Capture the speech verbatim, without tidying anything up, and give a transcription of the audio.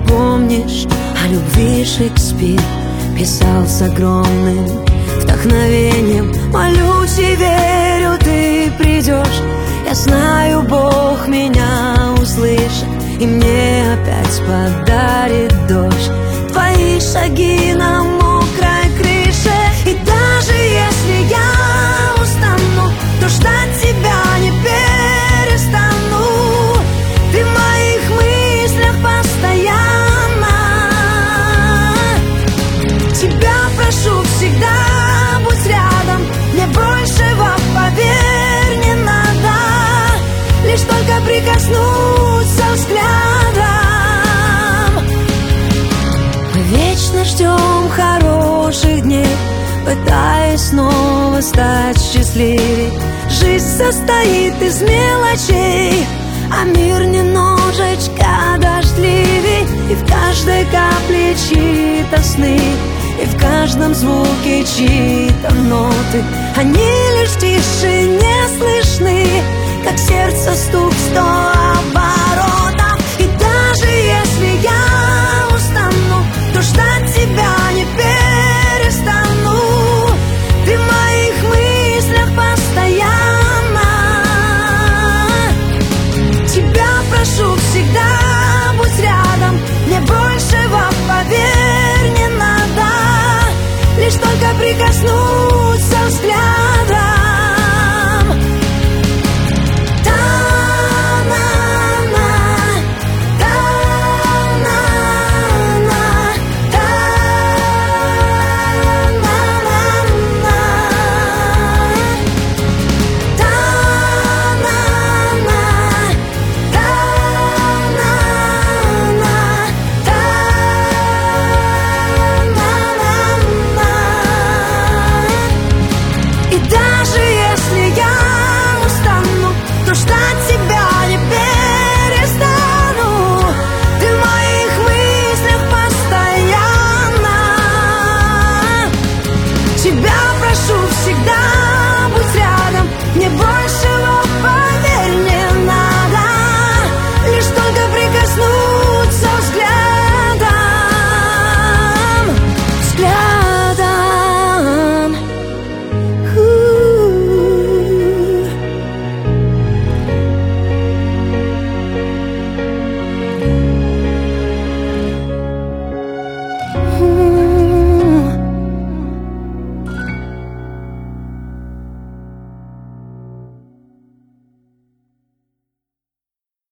помнишь, о любви Шекспир писал с огромным вдохновением. Молюсь и верю, ты придешь. Я знаю, Бог меня услышит и мне опять подарит дождь. Твои шаги на мокрой крыше. И даже если я устану, то ждать тебя не перестану. Ты в моих мыслях постоянно. Тебя прошу всегда, будь рядом. Мне большего, поверь, не надо. Лишь только прикоснуться взглядом. Мы вечно ждем хороших дней, пытаясь снова стать счастливей. Жизнь состоит из мелочей, а мир немножечко дождливей. И в каждой капле чьи-то сны, и в каждом звуке чьи-то ноты. Они лишь тише не слышны, как сердце стук в сто